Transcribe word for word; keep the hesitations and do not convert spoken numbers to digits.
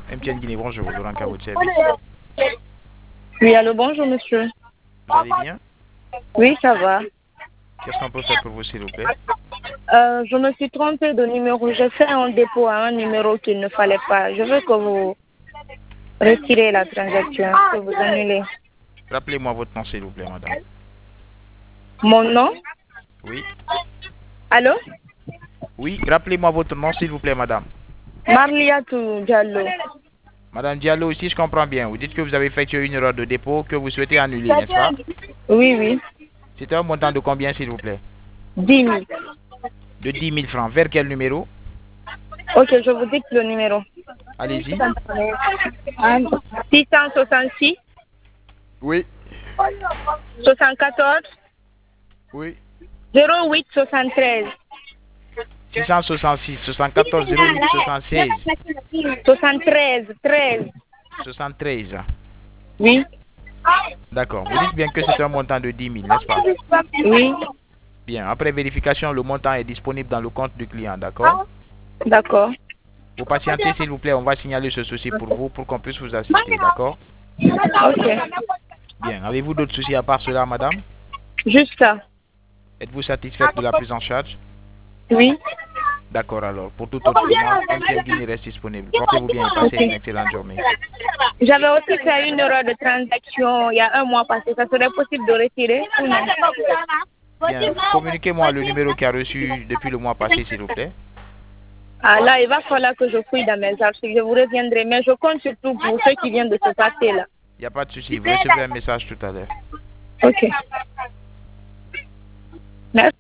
M T N Guinée, bonjour, Laurent à votre service. Oui, allô, bonjour monsieur. Vous allez bien? Oui, ça va. Qu'est-ce qu'on peut faire pour vous, s'il vous plaît? Euh, je me suis trompée de numéro. J'ai fait un dépôt à un numéro qu'il ne fallait pas. Je veux que vous retirez la transaction, que vous annulez. Rappelez-moi votre nom, s'il vous plaît, madame. Mon nom? Oui. Allô? Oui, rappelez-moi votre nom, s'il vous plaît, madame. Marliatou Diallo. Madame Diallo, si je comprends bien, vous dites que vous avez effectué une erreur de dépôt que vous souhaitez annuler, n'est-ce pas? Oui, oui. C'était un montant de combien, s'il vous plaît? dix mille. De dix mille francs. Vers quel numéro? Ok, je vous dicte le numéro. Allez-y. six cent soixante-six, Oui. soixante-quatorze, Oui. zéro huit soixante-treize. six cent soixante-six, soixante-quatorze, zéro huit, soixante-seize. soixante-treize, treize. soixante-treize. Oui. D'accord. Vous dites bien que c'est un montant de dix mille, n'est-ce pas? Oui. Bien. Après vérification, le montant est disponible dans le compte du client, d'accord? D'accord. Vous patientez, s'il vous plaît, on va signaler ce souci pour vous, pour qu'on puisse vous assister, d'accord? Ok. Bien. Avez-vous d'autres soucis à part cela, madame? Juste ça. Êtes-vous satisfaite de la prise en charge? Oui. D'accord alors. Pour toute autre demande, M T N Guinée reste disponible. Portez-vous bien et passez une excellente journée. J'avais aussi fait une erreur de transaction il y a un mois passé. Ça serait possible de retirer ou non? Bien. Communiquez-moi le numéro qui a reçu depuis le mois passé, s'il vous plaît. Ah là, il va falloir que je fouille dans mes archives. Je vous reviendrai. Mais je compte surtout pour ceux qui viennent de se passer là. Il n'y a pas de souci. Vous recevrez un message tout à l'heure. Ok. Merci.